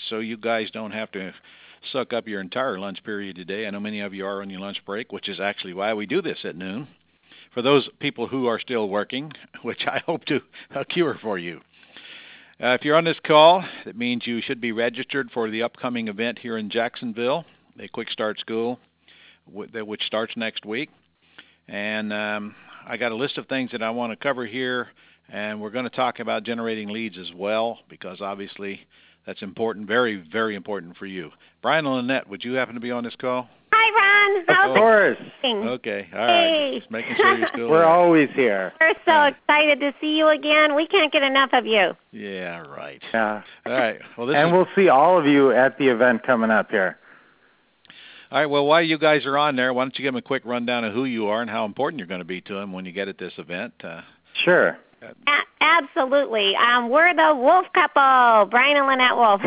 so you guys don't have to suck up your entire lunch period today. I know many of you are on your lunch break, which is actually why we do this at noon. For those people who are still working, which I hope to cure for you. If you're on this call, that means you should be registered for the upcoming event here in Jacksonville, a Quick Start School, which starts next week. And I got a list of things that I want to cover here, and we're going to talk about generating leads as well, because obviously that's important, very, very important for you. Brian and Lynette, would you happen to be on this call? Hi, Ron. Of course. Okay, all right. Just making sure you're still We're there. always here. We're so excited to see you again. We can't get enough of you. Yeah, right. Yeah. All right. Well, we'll see all of you at the event coming up here. All right, well, while you guys are on there, why don't you give them a quick rundown of who you are and how important you're going to be to them when you get at this event. Sure. Absolutely. We're the Wolf couple, Brian and Lynette Wolf.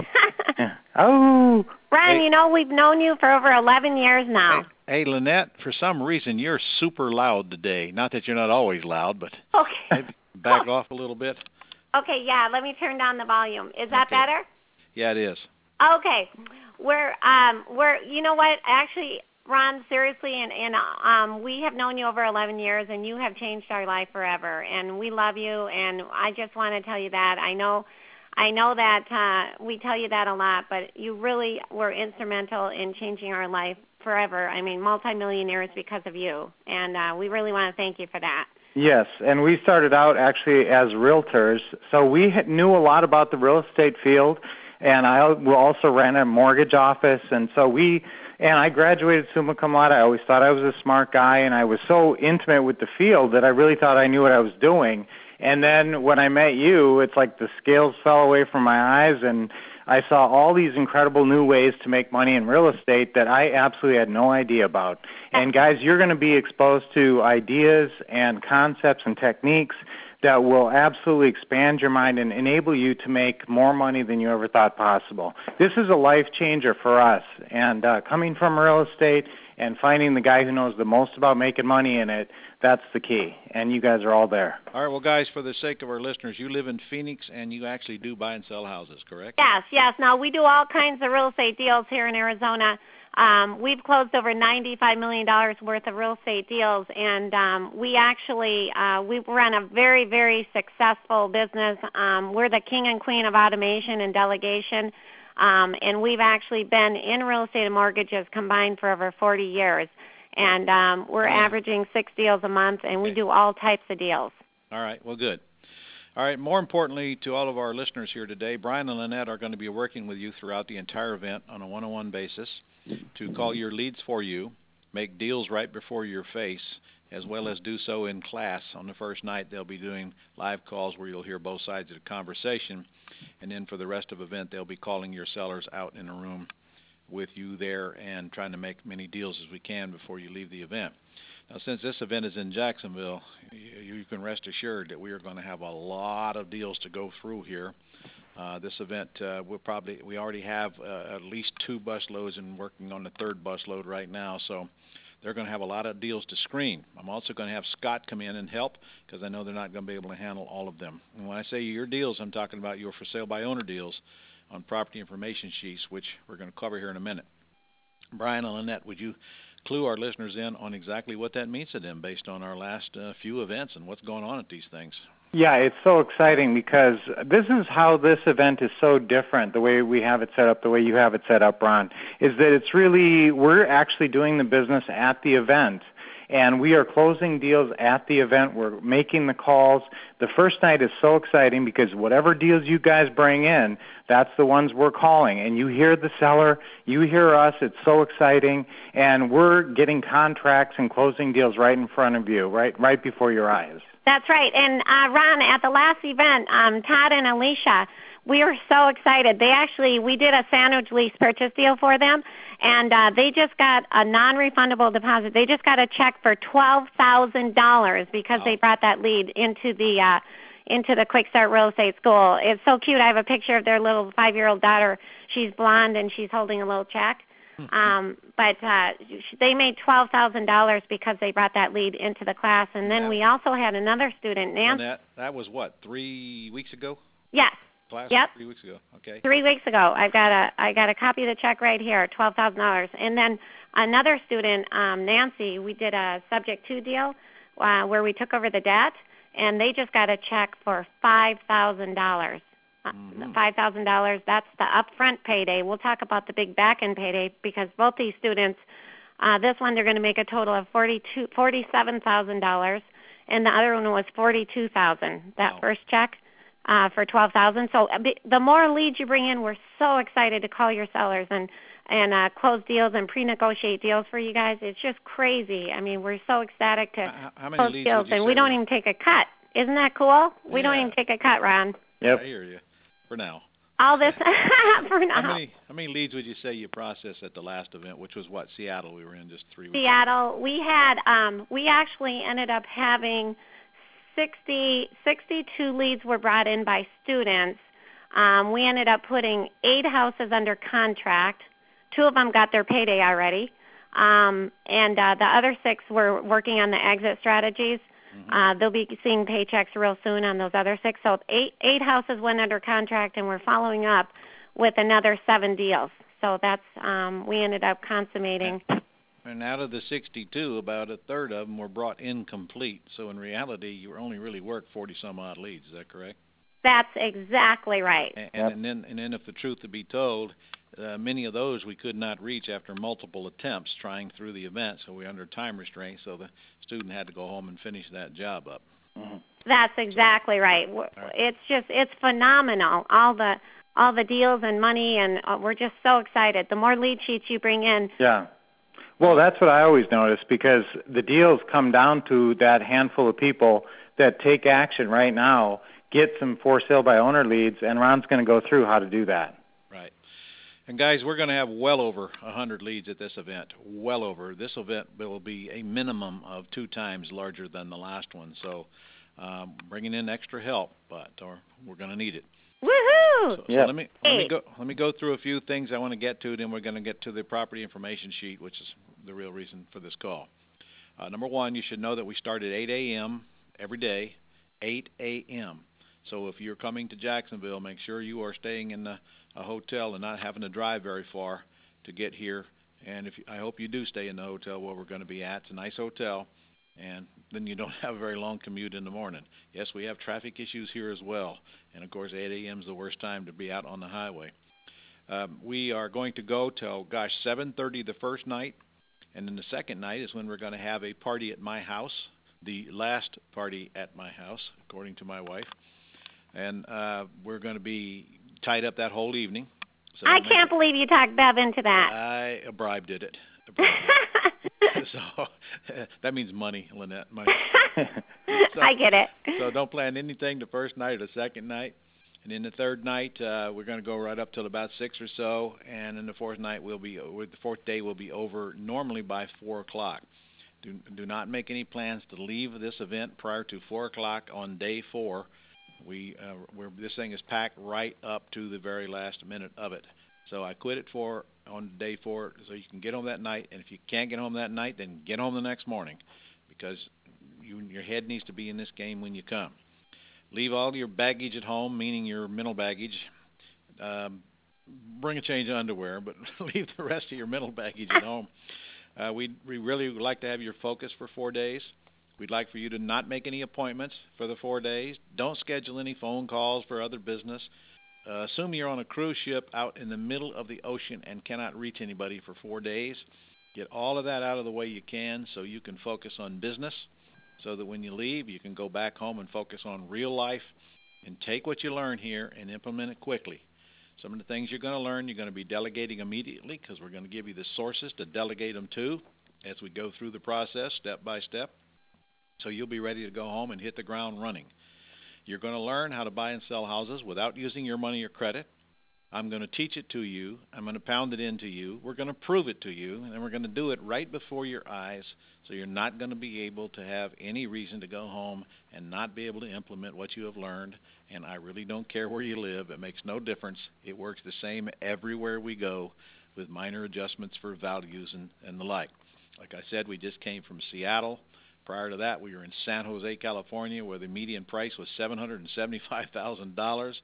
Oh. Brian, we've known you for over 11 years now. Hey, Lynette, for some reason, you're super loud today. Not that you're not always loud, but maybe back off a little bit. Okay, yeah, let me turn down the volume. Is that better? Yeah, it is. Okay. We're you know what? Actually, Ron, seriously, and we have known you over 11 years, and you have changed our life forever, and we love you, and I just want to tell you that. I know that we tell you that a lot, but you really were instrumental in changing our life forever. I mean, multimillionaires because of you, and we really want to thank you for that. Yes, and we started out actually as realtors, so we knew a lot about the real estate field. And I also ran a mortgage office, and so I graduated summa cum laude. I always thought I was a smart guy, and I was so intimate with the field that I really thought I knew what I was doing. And then when I met you, it's like the scales fell away from my eyes, and I saw all these incredible new ways to make money in real estate that I absolutely had no idea about. And guys, you're going to be exposed to ideas and concepts and techniques that will absolutely expand your mind and enable you to make more money than you ever thought possible. This is a life changer for us, and coming from real estate and finding the guy who knows the most about making money in it, that's the key, and you guys are all there. All right, well, guys, for the sake of our listeners, you live in Phoenix, and you actually do buy and sell houses, correct? Yes. Now, we do all kinds of real estate deals here in Arizona. We've closed over $95 million worth of real estate deals, and we actually we run a very, very successful business. We're the king and queen of automation and delegation, and we've actually been in real estate and mortgages combined for over 40 years. And we're averaging 6 deals a month, and we do all types of deals. All right, well, good. All right, more importantly to all of our listeners here today, Brian and Lynette are going to be working with you throughout the entire event on a one-on-one basis to call your leads for you, make deals right before your face, as well as do so in class. On the first night, they'll be doing live calls where you'll hear both sides of the conversation, and then for the rest of the event, they'll be calling your sellers out in a room with you there and trying to make many deals as we can before you leave the event. Now, since this event is in Jacksonville, you can rest assured that we are going to have a lot of deals to go through here. This event, we already have at least 2 bus loads and working on the 3rd bus load right now, so they're going to have a lot of deals to screen. I'm also going to have Scott come in and help because I know they're not going to be able to handle all of them. And when I say your deals, I'm talking about your for sale by owner deals on property information sheets, which we're going to cover here in a minute. Brian and Lynette, would you clue our listeners in on exactly what that means to them based on our last few events and what's going on at these things? Yeah, it's so exciting because this is how this event is so different, the way we have it set up, the way you have it set up, Ron, is that it's really, we're actually doing the business at the event. And we are closing deals at the event. We're making the calls. The first night is so exciting because whatever deals you guys bring in, that's the ones we're calling. And you hear the seller, you hear us. It's so exciting. And we're getting contracts and closing deals right in front of you, right before your eyes. That's right. And, Ron, at the last event, Todd and Alicia, we were so excited. We did a sandwich lease purchase deal for them, and they just got a non-refundable deposit. They just got a check for $12,000 because they brought that lead into the Quick Start Real Estate School. It's so cute. I have a picture of their little 5-year-old daughter. She's blonde, and she's holding a little check. But they made $12,000 because they brought that lead into the class. And then we also had another student, Nancy. And that was what, 3 weeks ago? Yes. class Yep. 3 weeks ago. Okay. 3 weeks ago. I got a copy of the check right here, $12,000. And then another student, Nancy, we did a Subject 2 deal where we took over the debt, and they just got a check for $5,000. $5,000. That's the upfront payday. We'll talk about the big back-end payday because both these students, this one they're going to make a total of $47,000, and the other one was $42,000. That first check for $12,000. So the more leads you bring in, we're so excited to call your sellers and close deals and pre-negotiate deals for you guys. It's just crazy. I mean, we're so ecstatic to how many close leads deals, would you and say we don't were- even take a cut. Isn't that cool? We don't Yeah. even take a cut, Ron. Yep. I hear you. For now. All this for now. How many leads would you say you processed at the last event, which was what, Seattle? We were in just 3 weeks. Seattle, we had we actually ended up having 62 leads were brought in by students. We ended up putting 8 houses under contract. 2 of them got their payday already, and the other 6 were working on the exit strategies. They'll be seeing paychecks real soon on those other 6. So 8 houses went under contract, and we're following up with another 7 deals. So that's we ended up consummating. And out of the 62, about a third of them were brought incomplete. So in reality, you only really worked 40-some-odd leads. Is that correct? That's exactly right. And then if the truth to be told, many of those we could not reach after multiple attempts trying through the event. So we're under time restraint. So the student had to go home and finish that job up. That's exactly right. It's phenomenal. All the deals and money, and we're just so excited. The more lead sheets you bring in. Yeah. Well, that's what I always notice because the deals come down to that handful of people that take action right now, get some for sale by owner leads, and Ron's going to go through how to do that. Right. And guys, we're going to have well over 100 leads at this event. Well over. This event will be a minimum of 2 times larger than the last one. So bringing in extra help, but we're going to need it. Woohoo! So let me go through a few things I want to get to. Then we're going to get to the property information sheet, which is the real reason for this call. Number one, you should know that we start at 8 a.m. every day, 8 a.m. So if you're coming to Jacksonville, make sure you are staying in a hotel and not having to drive very far to get here. And I hope you do stay in the hotel where we're going to be at. It's a nice hotel, and then you don't have a very long commute in the morning. Yes, we have traffic issues here as well, and of course 8 a.m. is the worst time to be out on the highway. We are going to go till 7:30 the first night, and then the second night is when we're going to have a party at my house, the last party at my house, according to my wife, and we're going to be tied up that whole evening. So I can't believe you talked Bev into that. A bribe did it. So that means money, Lynette. Money. So, I get it. So don't plan anything the first night or the second night. And then the third night, we're going to go right up till about 6 or so. And then the fourth day will be over normally by 4 o'clock. Do not make any plans to leave this event prior to 4 o'clock on day 4. This thing is packed right up to the very last minute of it. So I quit at 4 on day 4 so you can get home that night. And if you can't get home that night, then get home the next morning because your head needs to be in this game when you come. Leave all your baggage at home, meaning your mental baggage. Bring a change of underwear, but leave the rest of your mental baggage at home. We really would like to have your focus for 4 days. We'd like for you to not make any appointments for the 4 days. Don't schedule any phone calls for other business. Assume you're on a cruise ship out in the middle of the ocean and cannot reach anybody for 4 days. Get all of that out of the way you can so you can focus on business so that when you leave, you can go back home and focus on real life and take what you learn here and implement it quickly. Some of the things you're going to learn, you're going to be delegating immediately because we're going to give you the sources to delegate them to as we go through the process step by step. So you'll be ready to go home and hit the ground running. You're going to learn how to buy and sell houses without using your money or credit. I'm going to teach it to you. I'm going to pound it into you. We're going to prove it to you, and then we're going to do it right before your eyes so you're not going to be able to have any reason to go home and not be able to implement what you have learned. And I really don't care where you live. It makes no difference. It works the same everywhere we go with minor adjustments for values and the like. Like I said, we just came from Seattle. Prior to that, we were in San Jose, California, where the median price was $775,000.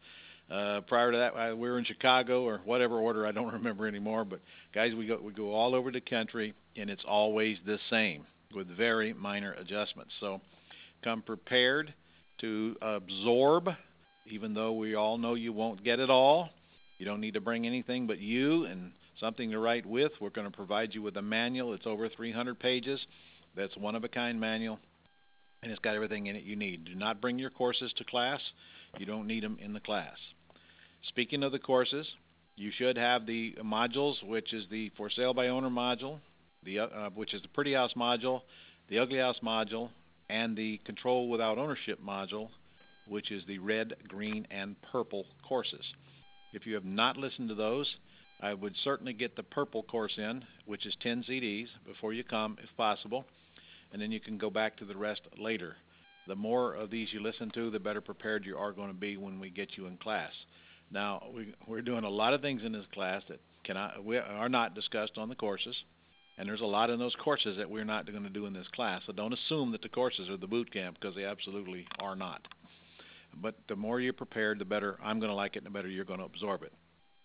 Prior to that, we were in Chicago or whatever order. I don't remember anymore. But guys, we go all over the country, and it's always the same with very minor adjustments. So come prepared to absorb, even though we all know you won't get it all. You don't need to bring anything but you and something to write with. We're going to provide you with a manual. It's over 300 pages. That's one-of-a-kind manual, and it's got everything in it you need. Do not bring your courses to class. You don't need them in the class. Speaking of the courses, you should have the modules, which is the For Sale by Owner module, which is the Pretty House module, the Ugly House module, and the Control Without Ownership module, which is the red, green, and purple courses. If you have not listened to those, I would certainly get the purple course in, which is 10 CDs, before you come, if possible, and then you can go back to the rest later. The more of these you listen to, the better prepared you are going to be when we get you in class. Now, we're doing a lot of things in this class that are not discussed on the courses, and there's a lot in those courses that we're not going to do in this class. So don't assume that the courses are the boot camp, because they absolutely are not. But the more you're prepared, the better I'm going to like it, and the better you're going to absorb it.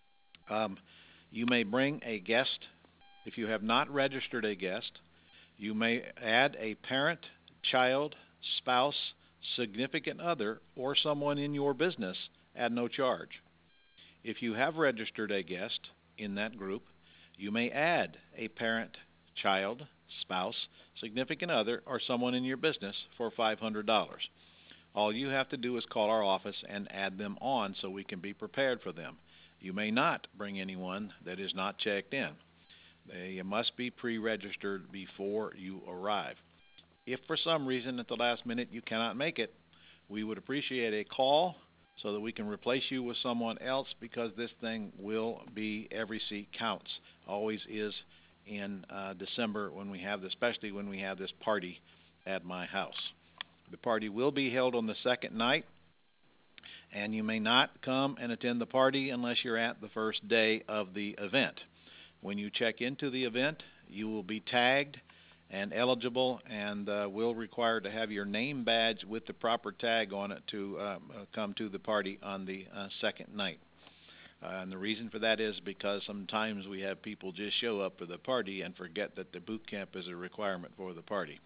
You may bring a guest. If you have not registered a guest, you may add a parent, child, spouse, significant other, or someone in your business at no charge. If you have registered a guest in that group, you may add a parent, child, spouse, significant other, or someone in your business for $500. All you have to do is call our office and add them on so we can be prepared for them. You may not bring anyone that is not checked in. They must be pre-registered before you arrive. If for some reason at the last minute you cannot make it, we would appreciate a call so that we can replace you with someone else, because this thing will be every seat counts. Always is in December, especially when we have this party at my house. The party will be held on the second night, and you may not come and attend the party unless you're at the first day of the event. When you check into the event, you will be tagged and eligible, and will require to have your name badge with the proper tag on it to come to the party on the second night. And the reason for that is because sometimes we have people just show up for the party and forget that the boot camp is a requirement for the party.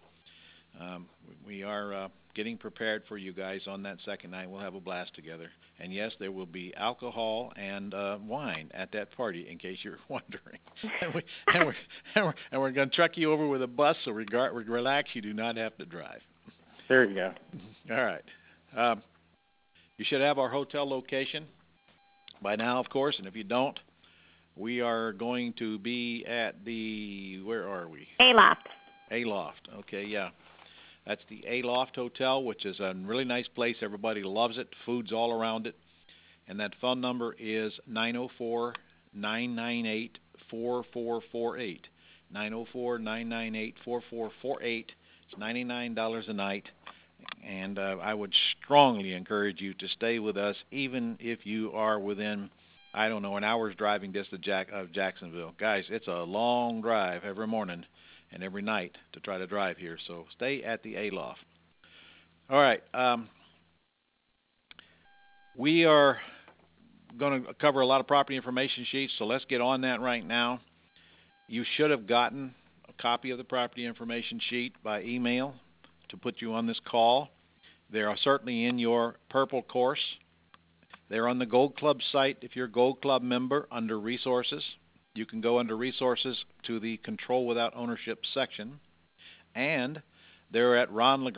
We are getting prepared for you guys on that second night. We'll have a blast together. And yes, there will be alcohol and wine at that party, in case you're wondering. and we're going to truck you over with a bus, so relax. You do not have to drive. There you go. All right. You should have our hotel location by now, of course. And if you don't, we are going to be at where are we? Aloft. Aloft. Okay, yeah. That's the Aloft Hotel, which is a really nice place. Everybody loves it. Food's all around it. And that phone number is 904-998-4448. 904-998-4448. It's $99 a night. And I would strongly encourage you to stay with us, even if you are within, an hour's driving distance of Jacksonville. Guys, it's a long drive every morning and every night to try to drive here. So stay at the Aloft. All right. We are going to cover a lot of property information sheets, so let's get on that right now. You should have gotten a copy of the property information sheet by email to put you on this call. They are certainly in your purple course. They're on the Gold Club site. If you're a Gold Club member, under Resources, you can go under Resources to the Control Without Ownership section, and they're at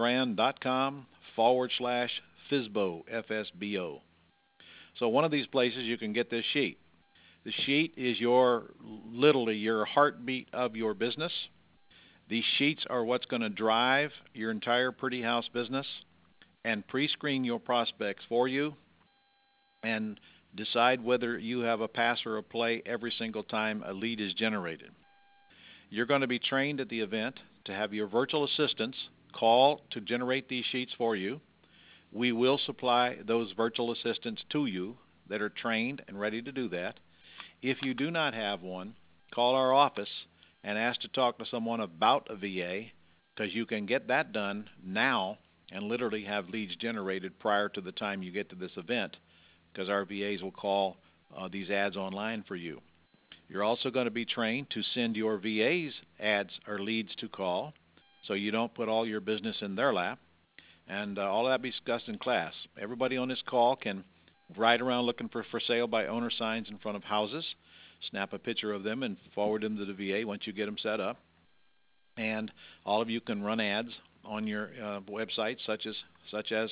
ronlegrand.com/FSBO, FSBO. So one of these places you can get this sheet. The sheet is literally your heartbeat of your business. These sheets are what's going to drive your entire Pretty House business and pre-screen your prospects for you and decide whether you have a pass or a play every single time a lead is generated. You're going to be trained at the event to have your virtual assistants call to generate these sheets for you. We will supply those virtual assistants to you that are trained and ready to do that. If you do not have one, call our office and ask to talk to someone about a VA, because you can get that done now and literally have leads generated prior to the time you get to this event because our VAs will call these ads online for you. You're also going to be trained to send your VAs ads or leads to call, so you don't put all your business in their lap. And all that be discussed in class. Everybody on this call can ride around looking for sale by owner signs in front of houses, snap a picture of them and forward them to the VA once you get them set up. And all of you can run ads on your website, such as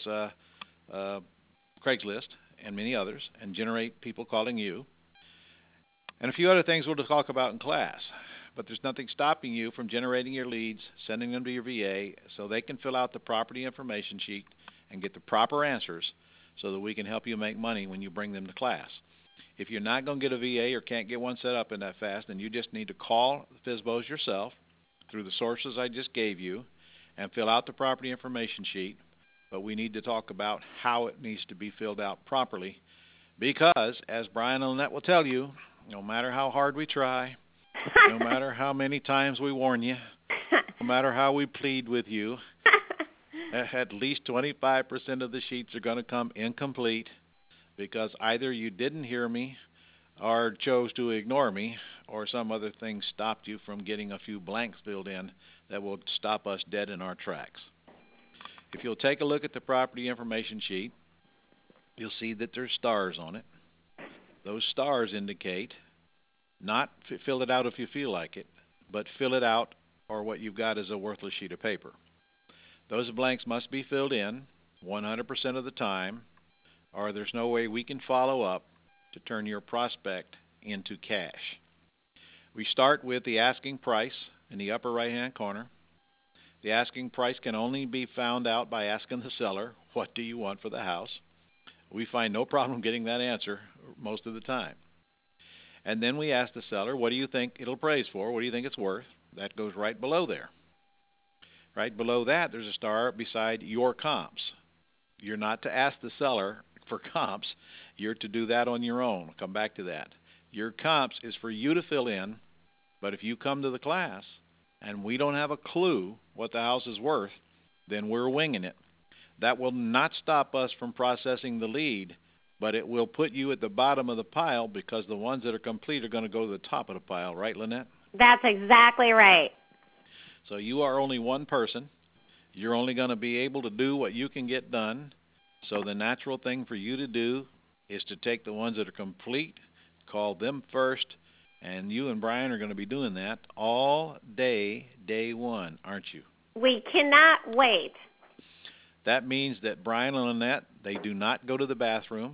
Craigslist and many others, and generate people calling you. And a few other things we'll talk about in class. But there's nothing stopping you from generating your leads, sending them to your VA so they can fill out the property information sheet and get the proper answers so that we can help you make money when you bring them to class. If you're not going to get a VA or can't get one set up in that fast, then you just need to call FSBOs yourself through the sources I just gave you and fill out the property information sheet. But we need to talk about how it needs to be filled out properly because, as Brian and Lynette will tell you, no matter how hard we try, no matter how many times we warn you, no matter how we plead with you, at least 25% of the sheets are going to come incomplete because either you didn't hear me or chose to ignore me or some other thing stopped you from getting a few blanks filled in that will stop us dead in our tracks. If you'll take a look at the property information sheet, you'll see that there's stars on it. Those stars indicate not fill it out if you feel like it, but fill it out or what you've got is a worthless sheet of paper. Those blanks must be filled in 100% of the time, or there's no way we can follow up to turn your prospect into cash. We start with the asking price in the upper right-hand corner. The asking price can only be found out by asking the seller, what do you want for the house? We find no problem getting that answer most of the time. And then we ask the seller, what do you think it'll appraise for? What do you think it's worth? That goes right below there. Right below that, there's a star beside your comps. You're not to ask the seller for comps. You're to do that on your own. I'll come back to that. Your comps is for you to fill in, but if you come to the class and we don't have a clue what the house is worth, then we're winging it. That will not stop us from processing the lead, but it will put you at the bottom of the pile because the ones that are complete are going to go to the top of the pile. Right, Lynette? That's exactly right. So you are only one person. You're only going to be able to do what you can get done. So the natural thing for you to do is to take the ones that are complete, call them first, and you and Brian are going to be doing that all day, day one, aren't you? We cannot wait. That means that Brian and Lynette, they do not go to the bathroom.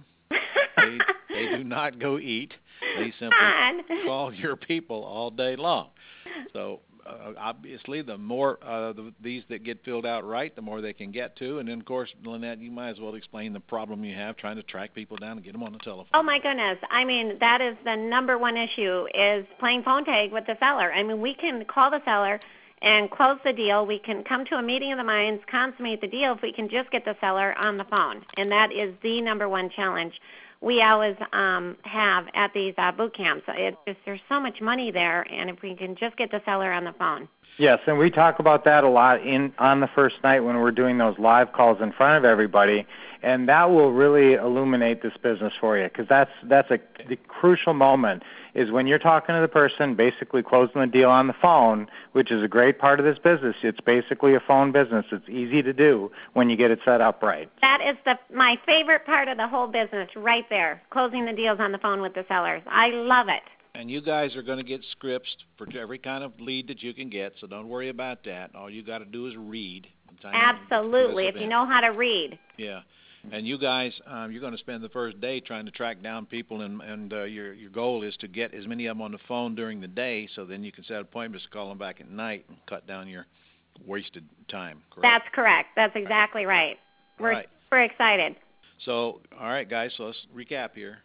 They do not go eat. They simply call your people all day long. So obviously, the more these that get filled out right, the more they can get to. And then, of course, Lynette, you might as well explain the problem you have trying to track people down and get them on the telephone. Oh, my goodness. I mean, that is the number one issue is playing phone tag with the seller. I mean, we can call the seller and close the deal. We can come to a meeting of the minds, consummate the deal if we can just get the seller on the phone. And that is the number one challenge we always have at these boot camps. There's so much money there, and if we can just get the seller on the phone. Yes, and we talk about that a lot on the first night when we're doing those live calls in front of everybody, and that will really illuminate this business for you because that's the crucial moment is when you're talking to the person, basically closing the deal on the phone, which is a great part of this business. It's basically a phone business. It's easy to do when you get it set up right. That is my favorite part of the whole business right there, closing the deals on the phone with the sellers. I love it. And you guys are going to get scripts for every kind of lead that you can get, so don't worry about that. All you got to do is read. Absolutely, if you know how to read. Yeah. And you guys, you're going to spend the first day trying to track down people, and your goal is to get as many of them on the phone during the day, so then you can set appointments to call them back at night and cut down your wasted time. Correct? That's correct. That's exactly right. We're super excited. So, all right, guys. So let's recap here.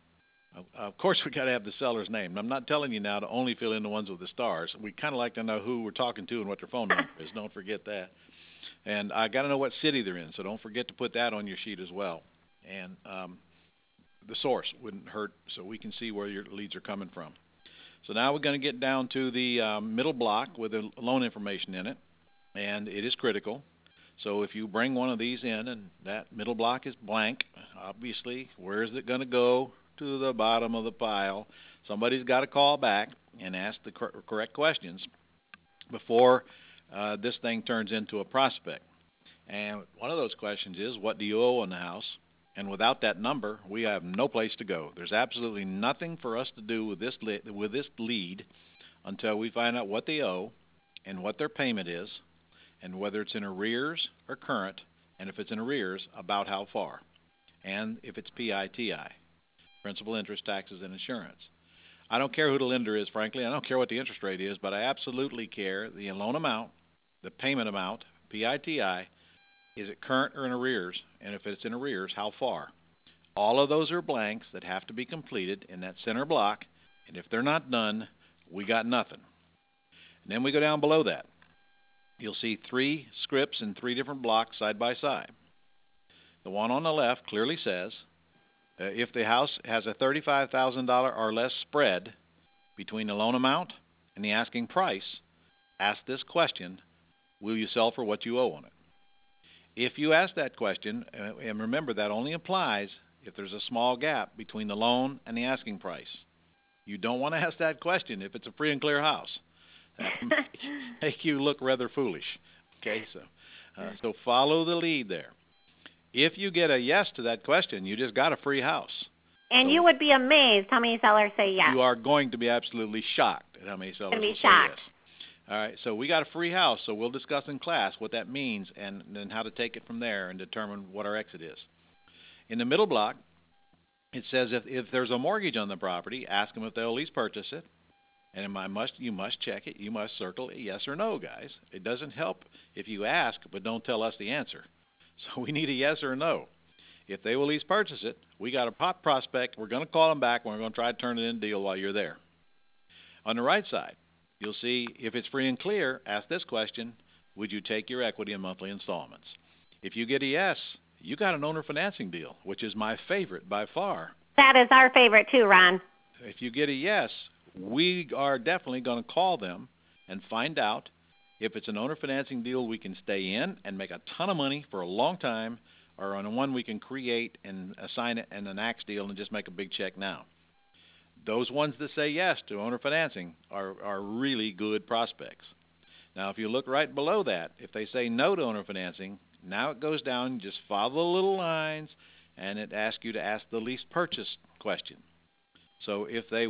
Of course, we got to have the seller's name. I'm not telling you now to only fill in the ones with the stars. We kind of like to know who we're talking to and what their phone number is. Don't forget that. And I got to know what city they're in, so don't forget to put that on your sheet as well. And the source wouldn't hurt, so we can see where your leads are coming from. So now we're going to get down to the middle block with the loan information in it, and it is critical. So if you bring one of these in and that middle block is blank, obviously, where is it going to go? To the bottom of the pile. Somebody's got to call back and ask the correct questions before this thing turns into a prospect. And one of those questions is, what do you owe on the house? And without that number, we have no place to go. There's absolutely nothing for us to do with this lead until we find out what they owe and what their payment is and whether it's in arrears or current, and if it's in arrears, about how far, and if it's PITI, principal, interest, taxes, and insurance. I don't care who the lender is, frankly. I don't care what the interest rate is, but I absolutely care the loan amount, the payment amount, PITI, is it current or in arrears, and if it's in arrears, how far. All of those are blanks that have to be completed in that center block, and if they're not done, we got nothing. And then we go down below that. You'll see 3 scripts in 3 different blocks side by side. The one on the left clearly says, if the house has a $35,000 or less spread between the loan amount and the asking price, ask this question, will you sell for what you owe on it? If you ask that question, and remember that only applies if there's a small gap between the loan and the asking price. You don't want to ask that question if it's a free and clear house. That make you look rather foolish. Okay, so follow the lead there. If you get a yes to that question, you just got a free house. And so you would be amazed how many sellers say yes. You are going to be absolutely shocked at how many sellers will say yes. All right, so we got a free house, so we'll discuss in class what that means and then how to take it from there and determine what our exit is. In the middle block, it says if there's a mortgage on the property, ask them if they'll lease purchase it. And you must check it. You must circle yes or no, guys. It doesn't help if you ask but don't tell us the answer. So we need a yes or a no. If they will lease purchase it, we got a pop prospect. We're going to call them back, and we're going to try to turn it into a deal while you're there. On the right side, you'll see if it's free and clear, ask this question, would you take your equity in monthly installments? If you get a yes, you got an owner financing deal, which is my favorite by far. That is our favorite too, Ron. If you get a yes, we are definitely going to call them and find out if it's an owner financing deal we can stay in and make a ton of money for a long time, or on one we can create and assign it in an axe deal and just make a big check now. Those ones that say yes to owner financing are really good prospects. Now, if you look right below that, if they say no to owner financing, now it goes down, you just follow the little lines, and it asks you to ask the lease purchase question. So if they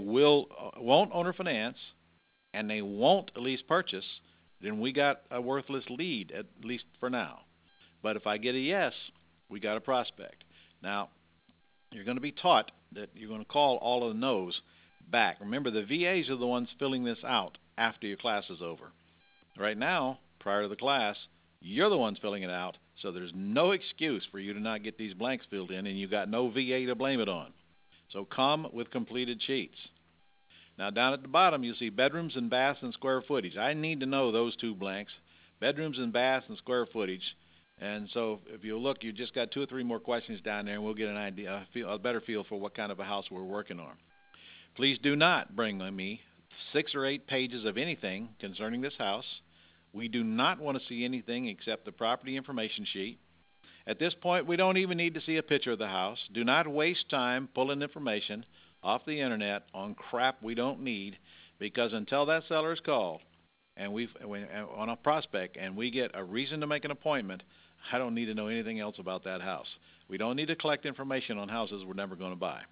won't owner finance and they won't lease purchase, then we got a worthless lead, at least for now. But if I get a yes, we got a prospect. Now, you're going to be taught that you're going to call all of the no's back. Remember, the VAs are the ones filling this out after your class is over. Right now, prior to the class, you're the ones filling it out, so there's no excuse for you to not get these blanks filled in, and you got no VA to blame it on. So come with completed sheets. Now, down at the bottom, you'll see bedrooms and baths and square footage. I need to know those 2 blanks, bedrooms and baths and square footage. And so if you look, you just got 2 or 3 more questions down there, and we'll get an idea, a better feel for what kind of a house we're working on. Please do not bring me 6 or 8 pages of anything concerning this house. We do not want to see anything except the property information sheet. At this point, we don't even need to see a picture of the house. Do not waste time pulling information off the internet on crap we don't need, because until that seller is called and on a prospect and we get a reason to make an appointment, I don't need to know anything else about that house. We don't need to collect information on houses we're never going to buy.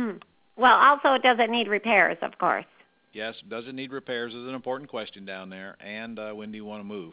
Well, also, it doesn't need repairs, of course. Yes, does it need repairs is an important question down there, and when do you want to move?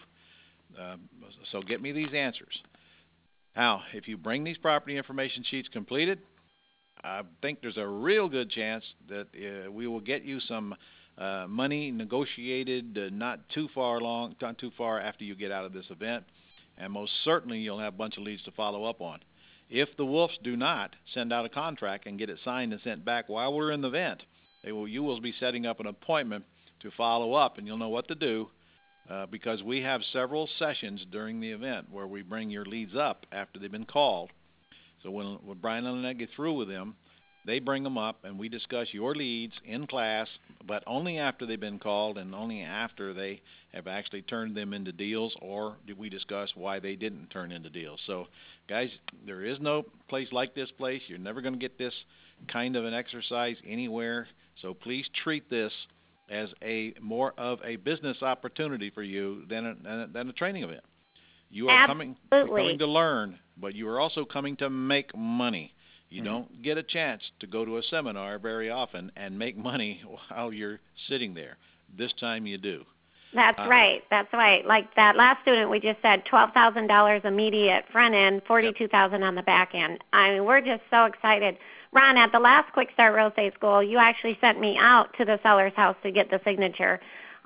So get me these answers. Now, if you bring these property information sheets completed, I think there's a real good chance that we will get you some money negotiated not too far after you get out of this event, and most certainly you'll have a bunch of leads to follow up on. If the Wolves do not send out a contract and get it signed and sent back while we're in the event, you will be setting up an appointment to follow up, and you'll know what to do because we have several sessions during the event where we bring your leads up after they've been called. So when Brian and Lynette get through with them, They bring them up, and we discuss your leads in class, but only after they've been called and only after they have actually turned them into deals, or do we discuss why they didn't turn into deals. So, guys, there is no place like this place. You're never going to get this kind of an exercise anywhere. So please treat this as a more of a business opportunity for you than a training event. You are coming to learn, but you are also coming to make money. You don't get a chance to go to a seminar very often and make money while you're sitting there. This time you do. That's right. That's right. Like that last student we just said, $12,000 immediate front end, $42,000 on the back end. I mean, we're just so excited. Ron, at the last Quick Start Real Estate School, you actually sent me out to the seller's house to get the signature.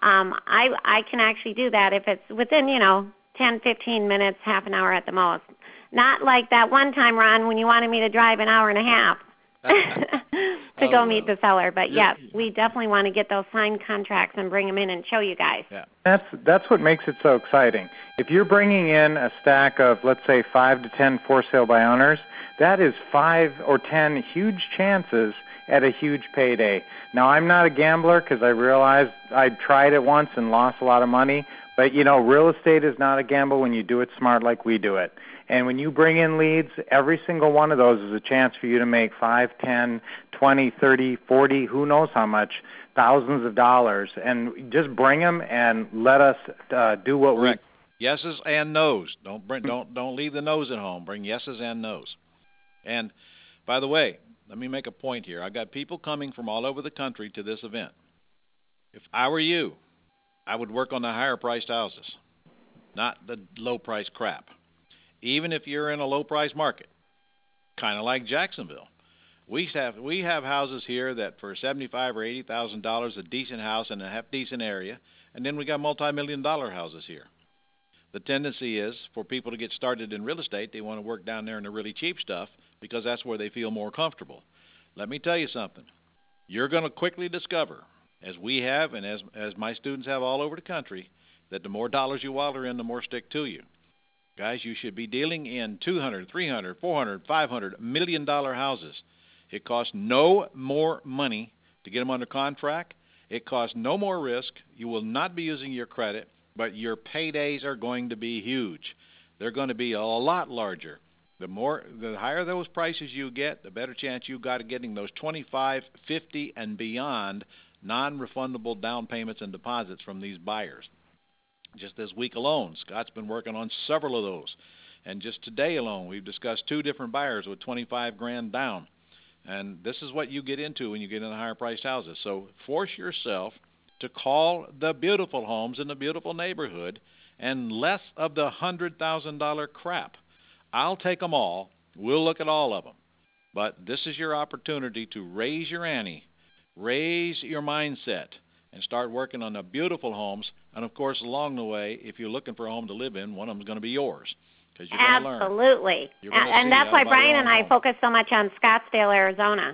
I can actually do that if it's within, 10, 15 minutes, half an hour at the most. Not like that one time, Ron, when you wanted me to drive an hour and a half to go meet the seller. But, yes, we definitely want to get those signed contracts and bring them in and show you guys. Yeah. That's what makes it so exciting. If you're bringing in a stack of, let's say, 5 to 10 for sale by owners, that is 5 or 10 huge chances at a huge payday. Now, I'm not a gambler because I realized I tried it once and lost a lot of money. But, real estate is not a gamble when you do it smart like we do it. And when you bring in leads, every single one of those is a chance for you to make 5, 10, 20, 30, 40, who knows how much, thousands of dollars. And just bring them and let us do what Correct. Yeses and nos. Don't leave the nos at home. Bring yeses and nos. And, by the way, let me make a point here. I've got people coming from all over the country to this event. If I were you, I would work on the higher-priced houses, not the low-priced crap. Even if you're in a low-price market, kind of like Jacksonville. We have houses here that for $75,000 or $80,000, a decent house in a half-decent area, and then we got multi-million-dollar houses here. The tendency is for people to get started in real estate, they want to work down there in the really cheap stuff because that's where they feel more comfortable. Let me tell you something. You're going to quickly discover, as we have and as my students have all over the country, that the more dollars you wallet in, the more stick to you. Guys, you should be dealing in $200, $300, $400, $500 million houses. It costs no more money to get them under contract. It costs no more risk. You will not be using your credit, but your paydays are going to be huge. They're going to be a lot larger. The higher those prices you get, the better chance you got of getting those 25, 50, and beyond non-refundable down payments and deposits from these buyers. Just this week alone, Scott's been working on several of those. And just today alone, we've discussed 2 different buyers with $25,000 down. And this is what you get into when you get into higher-priced houses. So force yourself to call the beautiful homes in the beautiful neighborhood and less of the $100,000 crap. I'll take them all. We'll look at all of them. But this is your opportunity to raise your ante, raise your mindset, and start working on the beautiful homes. And, of course, along the way, if you're looking for a home to live in, one of them is going to be yours. Because you're going to learn. Absolutely. And that's why Brian and I focus so much on Scottsdale, Arizona.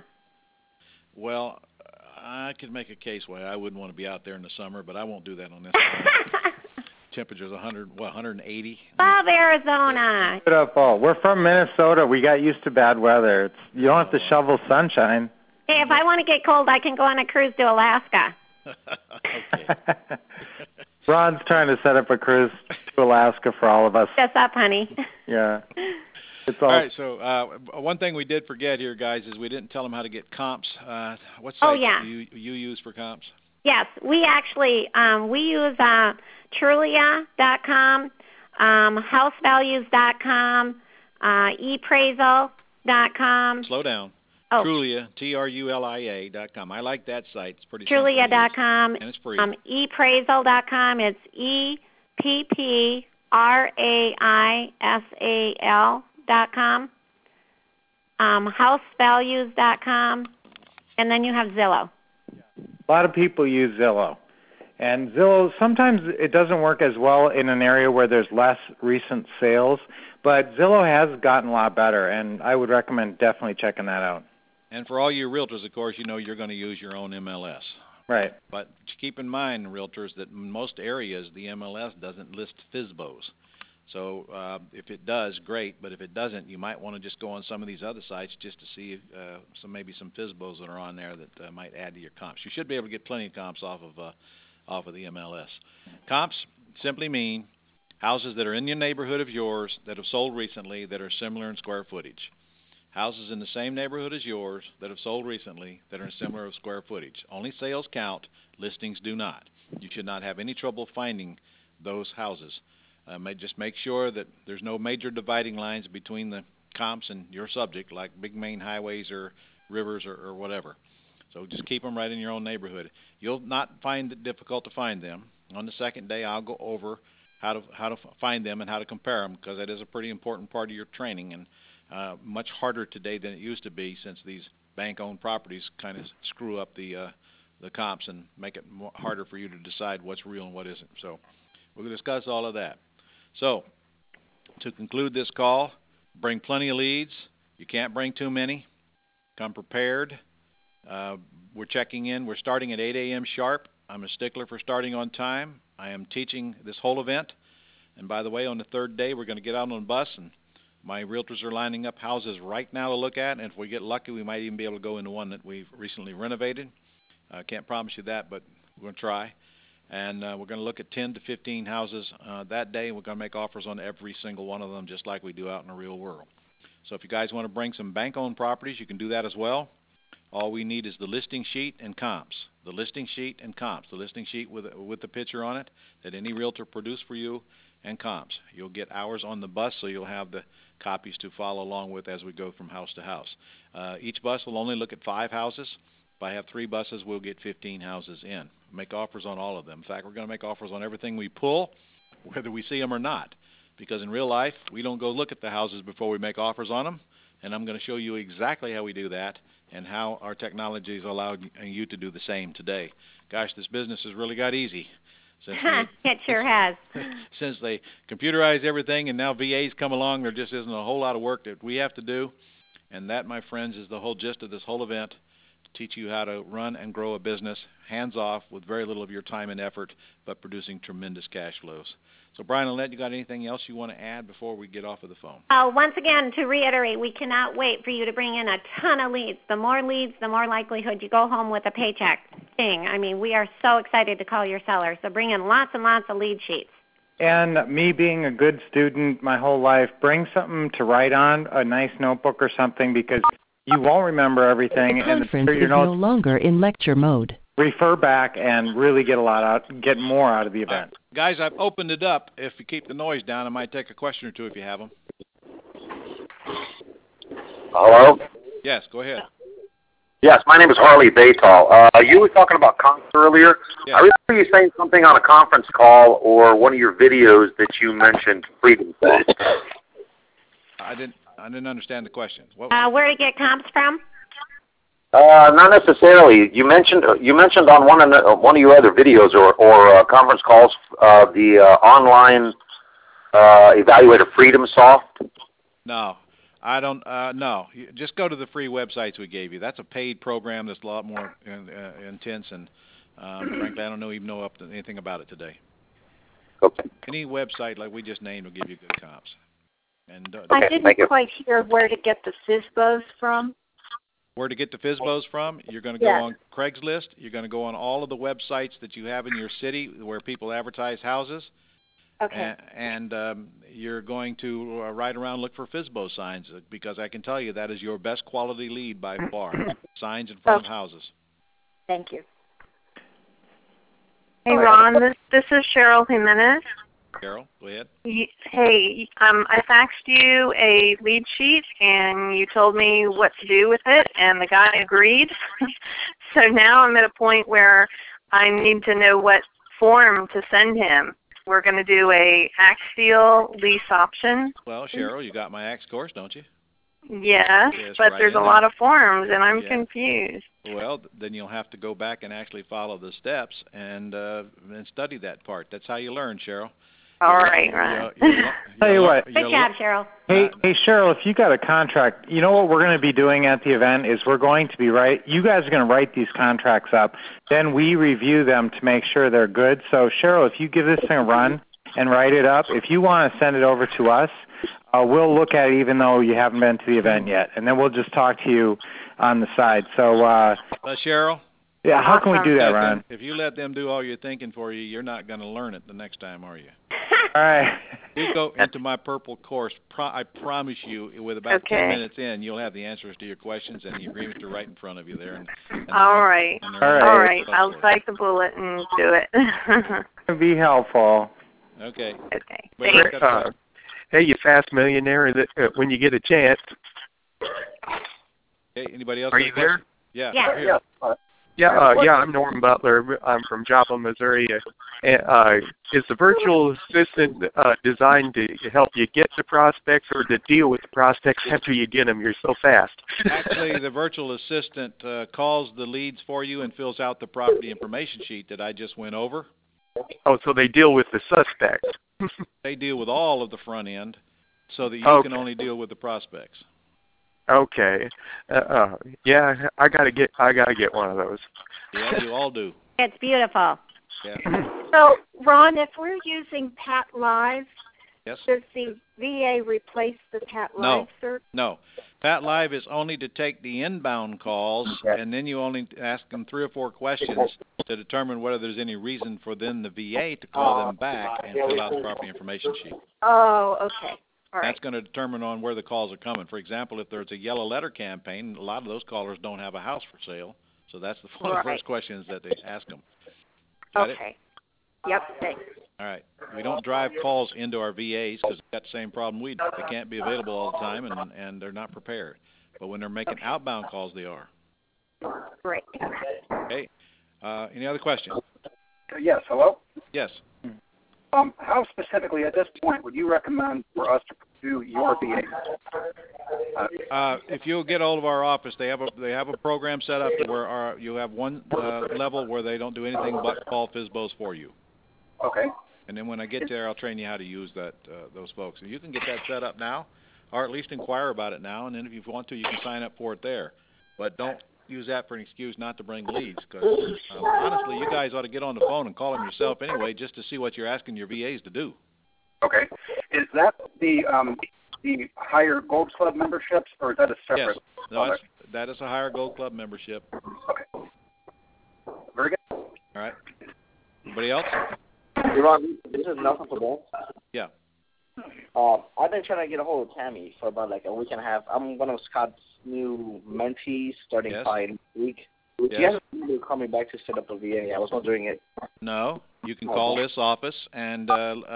Well, I could make a case why I wouldn't want to be out there in the summer, but I won't do that on this. Temperature's 180. Love Arizona. We're from Minnesota. We got used to bad weather. You don't have to shovel sunshine. Hey, if I want to get cold, I can go on a cruise to Alaska. Okay. Ron's trying to set up a cruise to Alaska for all of us. Just up, honey. Yeah. All right, so one thing we did forget here, guys, is we didn't tell them how to get comps. What site do you use for comps? Yes, we actually we use Trulia.com, housevalues.com, ePraisal.com. Slow down. Oh. Trulia, Trulia.com. I like that site. It's pretty Trulia.com. And it's free. ePraisal.com. It's EPPRAISAL.com. Housevalues.com. And then you have Zillow. A lot of people use Zillow. And Zillow, sometimes it doesn't work as well in an area where there's less recent sales, but Zillow has gotten a lot better, and I would recommend definitely checking that out. And for all you realtors, of course, you're going to use your own MLS. Right. But keep in mind, realtors, that in most areas the MLS doesn't list FSBOs. So if it does, great. But if it doesn't, you might want to just go on some of these other sites just to see maybe some FSBOs that are on there that might add to your comps. You should be able to get plenty of comps off of the MLS. Comps simply mean houses that are in your neighborhood of yours that have sold recently that are similar in square footage. Houses in the same neighborhood as yours that have sold recently that are similar in square footage. Only sales count, listings do not. You should not have any trouble finding those houses. Just make sure that there's no major dividing lines between the comps and your subject, like big main highways or rivers or whatever. So just keep them right in your own neighborhood. You'll not find it difficult to find them. On the second day, I'll go over how to find them and how to compare them, because that is a pretty important part of your training, and much harder today than it used to be, since these bank-owned properties kind of screw up the comps and make it harder for you to decide what's real and what isn't. So we're going to discuss all of that. So to conclude this call, bring plenty of leads. You can't bring too many. Come prepared. We're checking in. We're starting at 8 a.m. sharp. I'm a stickler for starting on time. I am teaching this whole event. And by the way, on the third day, we're going to get out on the bus, and my realtors are lining up houses right now to look at. And if we get lucky, we might even be able to go into one that we've recently renovated. I can't promise you that, but we're going to try. And we're going to look at 10 to 15 houses that day, and we're going to make offers on every single one of them, just like we do out in the real world. So if you guys want to bring some bank-owned properties, you can do that as well. All we need is the listing sheet and comps. The listing sheet and comps. The listing sheet with the picture on it that any realtor produced for you, and comps. You'll get hours on the bus, so you'll have the copies to follow along with as we go from house to house. Each bus will only look at 5 houses. If I have 3 buses, we'll get 15 houses in. Make offers on all of them. In fact, we're going to make offers on everything we pull, whether we see them or not. Because in real life, we don't go look at the houses before we make offers on them. And I'm going to show you exactly how we do that and how our technology has allowed you to do the same today. Gosh, this business has really got easy. It sure has. Since they computerize everything and now VAs come along, there just isn't a whole lot of work that we have to do. And that, my friends, is the whole gist of this whole event. Teach you how to run and grow a business hands-off with very little of your time and effort, but producing tremendous cash flows. So, Brian and Lynette, you got anything else you want to add before we get off of the phone? Once again, to reiterate, we cannot wait for you to bring in a ton of leads. The more leads, the more likelihood you go home with a paycheck. I mean, we are so excited to call your sellers. So bring in lots and lots of lead sheets. And me being a good student my whole life, bring something to write on, a nice notebook or something, because you won't remember everything. The conference is no longer in lecture mode. Refer back and really get more out of the event. Guys, I've opened it up. If you keep the noise down, I might take a question or two if you have them. Hello? Yes, go ahead. Yes, my name is Harley Baytall. You were talking about comps earlier. Yes. I remember you saying something on a conference call or one of your videos that you mentioned freedom. I didn't understand the question. Where do you get comps from? Not necessarily. You mentioned on one of your other videos or conference calls the online Evaluator Freedom Soft. No, I don't. No, just go to the free websites we gave you. That's a paid program that's a lot more intense, and frankly, I don't even know anything about it today. Okay. Any website like we just named will give you good comps. And I didn't quite hear where to get the FSBOs from. Where to get the FSBOs from? You're going to go on Craigslist. You're going to go on all of the websites that you have in your city where people advertise houses. Okay. And you're going to ride around and look for FSBO signs, because I can tell you that is your best quality lead by far. Signs in front of houses. Thank you. Hey, Ron, this is Cheryl Jimenez. Carol, go ahead. Hey, I faxed you a lead sheet, and you told me what to do with it, and the guy agreed. So now I'm at a point where I need to know what form to send him. We're going to do a Axial lease option. Well, Cheryl, you got my Ax course, don't you? Yes, but right there's a lot of forms, and I'm confused. Well, then you'll have to go back and actually follow the steps and study that part. That's how you learn, Cheryl. All right, Ron. Tell you what. Good job, Cheryl. Hey, Cheryl, if you got a contract, you know what we're going to be doing at the event is we're going to be you guys are going to write these contracts up. Then we review them to make sure they're good. So, Cheryl, if you give this thing a run, and write it up. If you want to send it over to us, we'll look at it even though you haven't been to the event yet, and then we'll just talk to you on the side. So, Cheryl? Yeah, how can we do that, Ron? If you let them do all your thinking for you, you're not going to learn it the next time, are you? All right. You go into my purple course. I promise you, with about 10 minutes in, you'll have the answers to your questions, and the agreements are right in front of you there. All right. I'll bite the bullet and do it. Be helpful. Okay. Okay. Thanks. Hey, you fast millionaire! When you get a chance. Hey, anybody else? Are you there? Yeah. Yeah. I'm Norman Butler. I'm from Joplin, Missouri. Is the virtual assistant designed to help you get the prospects or to deal with the prospects after you get them? You're so fast. Actually, the virtual assistant calls the leads for you and fills out the property information sheet that I just went over. Oh, so they deal with the suspects. They deal with all of the front end, so that you can only deal with the prospects. Okay. Yeah, I gotta get one of those. Yeah, you all do. It's beautiful. Yeah. So, Ron, if we're using Pat Live, yes. Does the VA replace the Pat Live search? No. Pat Live is only to take the inbound calls, and then you only ask them 3 or 4 questions to determine whether there's any reason for then the VA to call them back and fill out the property information sheet. Oh, okay. All right. That's going to determine on where the calls are coming. For example, if there's a yellow letter campaign, a lot of those callers don't have a house for sale, so that's one of the first questions that they ask them. Got it? Yep, thanks. All right. We don't drive calls into our VAs because they've got the same problem we do. They can't be available all the time, and they're not prepared. But when they're making outbound calls, they are. Great. Okay. Any other questions? Yes, hello? Yes. How specifically at this point would you recommend for us to pursue your VA? If you'll get hold of our office, they have a program set up where you have one level where they don't do anything but call FSBOs for you. Okay. And then when I get there, I'll train you how to use those folks. And you can get that set up now, or at least inquire about it now. And then if you want to, you can sign up for it there. But don't use that for an excuse not to bring leads, because honestly, you guys ought to get on the phone and call them yourself anyway, just to see what you're asking your VAs to do. Okay. Is that the higher Gold Club memberships, or is that a separate? Yes. No, that is a higher Gold Club membership. Okay. Very good. All right. Anybody else? Hey, Ron, this is Nelson from Ball. Yeah. I've been trying to get a hold of Tammy for about like a week and a half. I'm one of Scott's new mentees starting by next week. She hasn't really called me back to set up a VA. I was wondering it. No, you can call this office and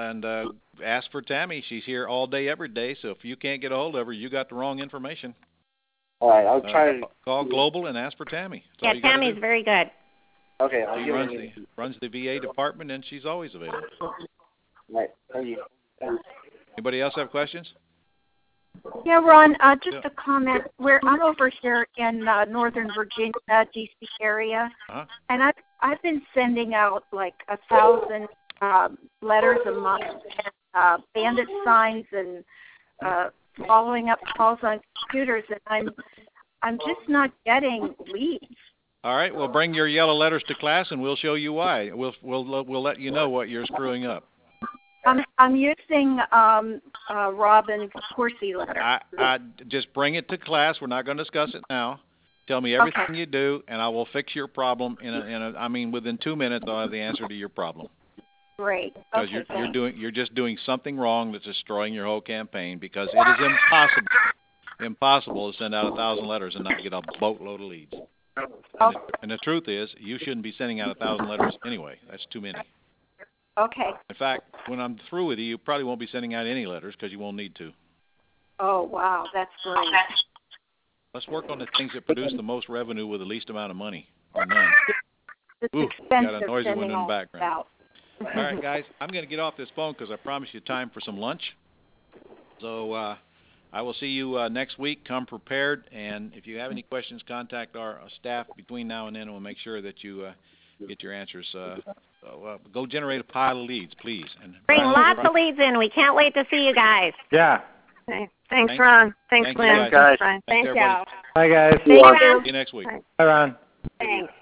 ask for Tammy. She's here all day, every day. So if you can't get a hold of her, you got the wrong information. All right, I'll try to call Global and ask for Tammy. Yeah, Tammy's very good. Okay, she runs the VA department, and she's always available. All right, thank you. Anybody else have questions? Yeah, Ron, just a comment. I'm over here in Northern Virginia, D.C. area, and I've been sending out like 1,000 letters a month, and bandit signs, and following up calls on computers, and I'm just not getting leads. All right, well, bring your yellow letters to class, and we'll show you why. We'll let you know what you're screwing up. I'm using Robin's Corsi letter. I just bring it to class. We're not going to discuss it now. Tell me everything you do, and I will fix your problem within 2 minutes. I'll have the answer to your problem. Great. Because you're just doing something wrong that's destroying your whole campaign. Because it is impossible to send out 1,000 letters and not get a boatload of leads. And the truth is, you shouldn't be sending out 1,000 letters anyway. That's too many. Okay. In fact, when I'm through with you, you probably won't be sending out any letters because you won't need to. Oh, wow. That's great. Let's work on the things that produce the most revenue with the least amount of money, or none. Ooh, got a noisy one in the background. All right, guys, I'm going to get off this phone because I promised you time for some lunch. So I will see you next week. Come prepared, and if you have any questions, contact our staff between now and then, and we'll make sure that you get your answers. Go generate a pile of leads, please. And bring lots of leads in. We can't wait to see you guys. Yeah. Okay. Thanks, Ron. Thanks, Lynn. Thanks, guys. Thanks, y'all. Bye, guys. See you next week. Bye, Ron. Thanks.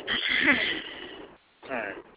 All right.